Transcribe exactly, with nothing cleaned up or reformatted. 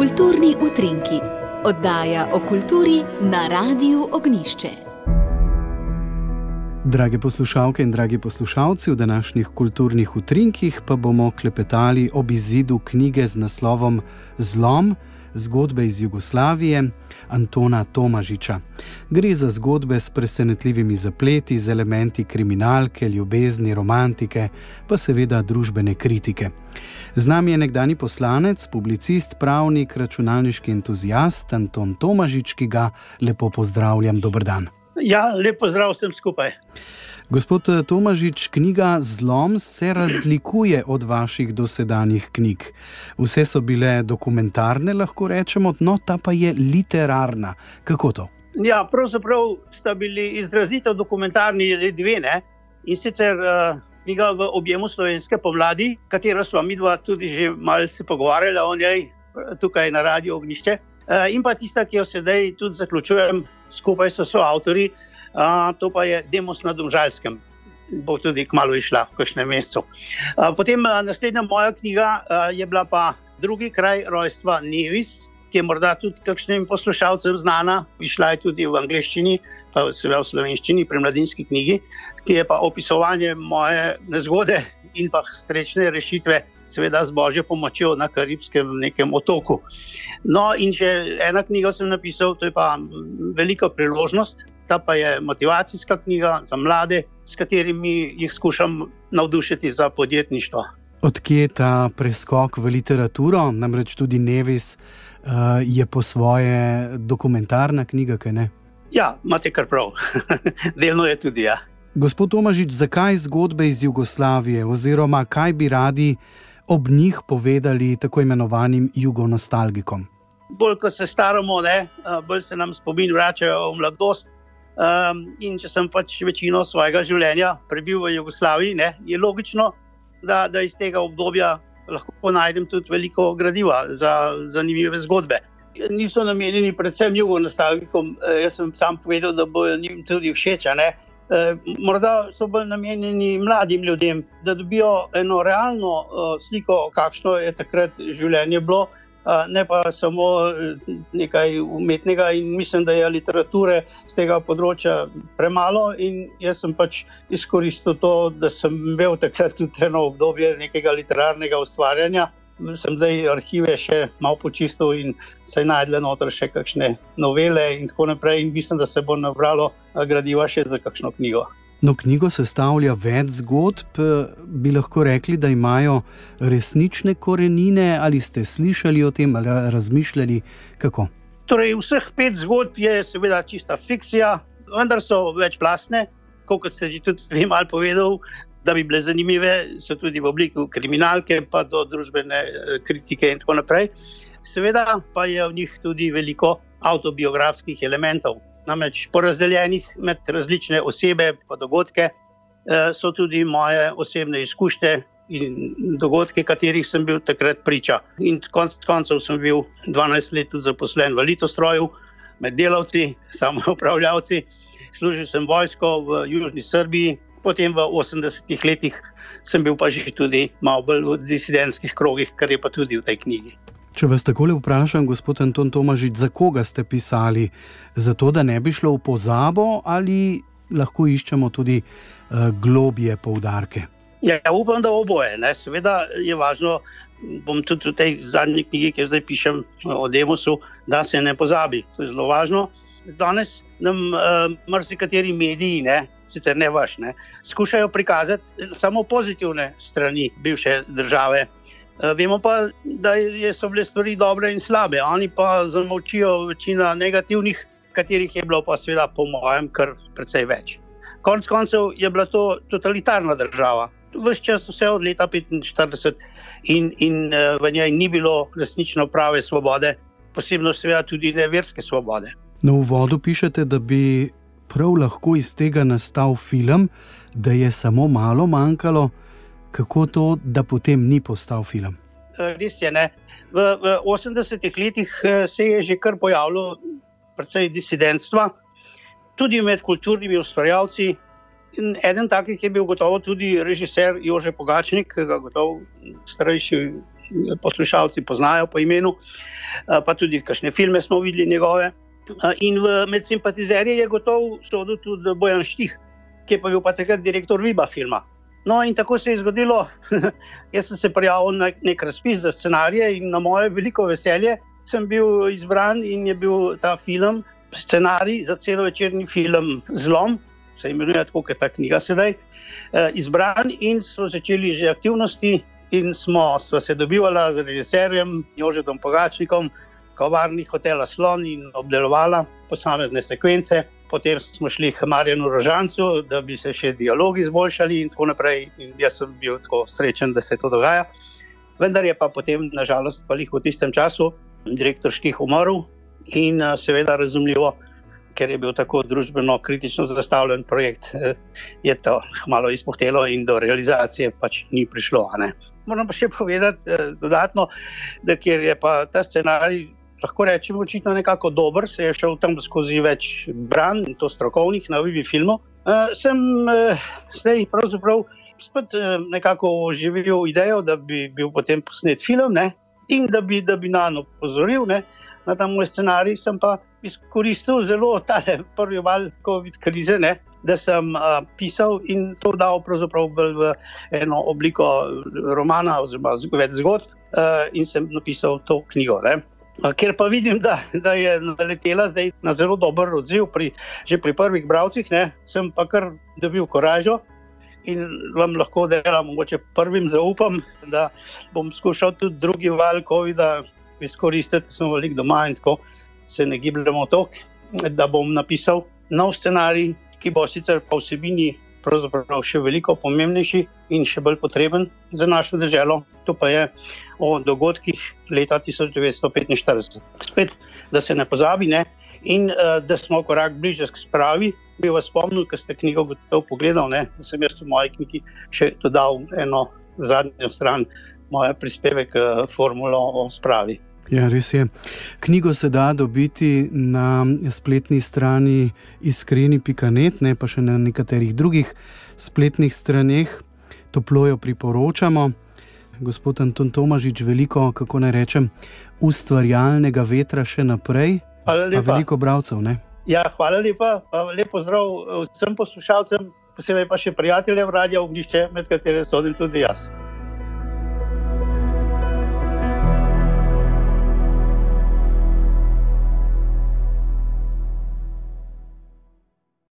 Kulturni utrinki, oddaja o kulturi na Radiu Ognjišče. Drage poslušalke in dragi poslušalci, v današnjih kulturnih utrinkih pa bomo klepetali ob izidu knjige z naslovom Zlom, zgodbe iz Jugoslavije Antona Tomažiča. Gre za zgodbe s presenetljivimi zapleti, z elementi kriminalke, ljubezni, romantike, pa seveda družbene kritike. Z nami je nekdanji poslanec, publicist, pravnik, računalniški entuziast Anton Tomažič, ki ga lepo pozdravljam. Dober dan. Ja, lep pozdrav vsem skupaj. Gospod Tomažič, knjiga Zlom se razlikuje od vaših dosedanjih knjig. Vse so bile dokumentarne, lahko rečemo, no ta pa je literarna. Kako to? Ja, pravzaprav sta bili izrazito dokumentarni dve, ne? In sicer uh, knjiga V objemu slovenske pomladi, katero sva midva tudi že malce pogovarjala o njej tukaj na Radiu Ognjišče. Uh, in pa tista, ki jo sedaj tudi zaključujem skupaj s soavtorji, Uh, to pa je Demos na Domžalskem. Bo tudi kmalu išla v kakšnem mestu. Uh, potem uh, naslednja moja knjiga uh, je bila pa Drugi kraj rojstva Nevis, ki je morda tudi kakšnim poslušalcem znana. Išla je tudi v angleščini, pa seveda v slovenščini, pri Mladinski knjigi, ki je pa opisovanje moje nezgode in pa srečne rešitve, seveda z božjo pomočjo na karibskem nekem otoku. No in še ena knjiga sem napisal, to je pa Velika priložnost. Ta pa je motivacijska knjiga za mlade, s katerimi jih skušam navdušiti za podjetništvo. Odkje ta preskok v literaturo? Namreč tudi Nevis uh, je po svoje dokumentarna knjiga, kaj ne? Ja, imate kar prav. Delno je tudi, ja. Gospod Tomažič, zakaj zgodbe iz Jugoslavije oziroma kaj bi radi ob njih povedali tako imenovanim jugonostalgikom? Bolj, ko se staramo, ne, bolj se nam spomin vračajo v mladost. Um, in če sem pač večino svojega življenja prebil v Jugoslaviji, ne, je logično, da, da iz tega obdobja lahko najdem tudi veliko gradiva za zanimive zgodbe. Niso namenjeni predvsem jugonostalgikom, jaz sem sam povedal, da bojo njim tudi všeč, ne. E, morda so bolj namenjeni mladim ljudem, da dobijo eno realno uh, sliko, kakšno je takrat življenje bilo, ne pa samo nekaj umetnega, in mislim, da je literature z tega področja premalo in jaz sem pač izkoristil to, da sem imel takrat tudi eno obdobje nekega literarnega ustvarjanja. Sem zdaj arhive še malo počistil in se je najdle noter še kakšne novele in tako naprej in mislim, da se bo nabralo gradiva še za kakšno knjigo. No, knjigo sestavlja več zgodb, bi lahko rekli, da imajo resnične korenine, ali ste slišali o tem, ali razmišljali, kako? Torej, vseh pet zgodb je seveda čista fikcija, vendar so večplastne, kot ste že tudi vi malo povedal, da bi bile zanimive, so tudi v obliki kriminalke, pa do družbene kritike in tako naprej. Seveda pa je v njih tudi veliko avtobiografskih elementov. Namreč porazdeljenih med različne osebe pa dogodke so tudi moje osebne izkušnje in dogodke, katerih sem bil takrat priča. In konec koncev sem bil dvanajst let tudi zaposlen v Litostroju, med delavci, samoupravljavci. Služil sem vojsko v Južni Srbiji, potem v osemdesetih letih sem bil pa že tudi malo bolj v disidentskih krogih, kar je pa tudi v tej knjigi. Če vas takole vprašam, gospod Anton Tomažič, za koga ste pisali? Zato, da ne bi šlo v pozabo, ali lahko iščemo tudi uh, globje poudarke? Ja, upam, da oboje. Ne. Seveda je važno, bom tudi v tej zadnji knjigi, ki zdaj pišem o Demosu, da se ne pozabi. To je zelo važno. Danes nam uh, marsikateri mediji, ne, sicer ne vaš, ne, skušajo prikazati samo pozitivne strani bivše države. Vemo pa, da so bile stvari dobre in slabe, oni pa zamolčijo večina negativnih, katerih je bilo pa seveda po mojem kar precej več. Konec koncev je bila to totalitarna država. Ves čas vse od leta petinštirideset in, in v njej ni bilo resnično prave svobode, posebno seveda tudi ne verske svobode. Na uvodu pišete, da bi prav lahko iz tega nastal film, da je samo malo manjkalo. Kako to, da potem ni postal film? Res je, ne. V, v osemdesetih letih se je že kar pojavilo precej disidentstva, tudi med kulturnimi ustvarjalci, In eden takih je bil gotovo tudi režiser Jože Pogačnik, ki ga gotovo starejši poslušalci poznajo po imenu, pa tudi kakšne filme smo videli njegove. In v, med simpatizerje je gotovo sodil tudi Bojan Štih, ki je pa bil pa takrat direktor Viba filma. No in tako se je zgodilo, jaz sem se prijavil na nek razpis za scenarije in na moje veliko veselje sem bil izbran in je bil ta film, scenarij za celovečerni film Zlom, se imenuje tako, kot je ta knjiga sedaj, izbran in so začeli že aktivnosti in smo, smo se dobivala z režiserjem Jožetom Pogačnikom, kavarni hotela Slon in obdelovala posamezne sekvence. Potem smo šli k Marjanu Rožancu, da bi se še dialogi izboljšali in tako naprej. In jaz sem bil tako srečen, da se to dogaja. Vendar je pa potem, nažalost, pa v tistem času direktor Štih umrl in seveda razumljivo, ker je bil tako družbeno kritično zastavljen projekt, je to malo izpuhtelo in do realizacije pač ni prišlo. A ne? Moram pa še povedati dodatno, da ker je pa ta scenarij, lahko rečem, očitno nekako dober, se je šel tam skozi več branj, in to strokovnih, na Vivi filmu, sem zdaj pravzaprav spet nekako oživil idejo, da bi bil potem posnet film, ne? In da bi, da bi nanj opozoril, ne? Na ta moj scenarij, sem pa izkoristil zelo tale prvi val COVID krize, ne? Da sem a, pisal in to dal pravzaprav v eno obliko romana oziroma več zgodb a, in sem napisal to knjigo. Ne? A, ker pa vidim, da, da je naletela zdaj na zelo dober odziv pri, že pri prvih bralcih, ne? Sem pa kar dobil koražo in vam lahko delam, mogoče prvim zaupam, da bom skušal tudi drugi val covida izkoristiti, ker sem veliko doma in tako se ne gibljamo toliko, da bom napisal nov scenarij, ki bo sicer po vsebini pravzaprav še veliko pomembnejši in še bolj potreben za našo deželo. To pa je o dogodkih leta tisoč devetsto petinštirideset. Spet, da se ne pozabi, ne? In uh, da smo korak bliže k spravi. Bi vas spomnil, ker ste knjigo gotovo pogledal, ne? Da sem jaz v moji knjigi še dodal eno zadnjo stran, moja prispevek uh, formulo o spravi. Ja, res je. Knjigo se da dobiti na spletni strani iskreni pika net, ne, pa še na nekaterih drugih spletnih straneh. Toplo jo priporočamo. Gospod Anton Tomažič, veliko, kako naj rečem, ustvarjalnega vetra še naprej, pa veliko bralcev, ne? Ja, hvala lepa. Lep pozdrav vsem poslušalcem, posebej pa še prijateljem Radia Ognjišče, med katere sodim tudi jaz.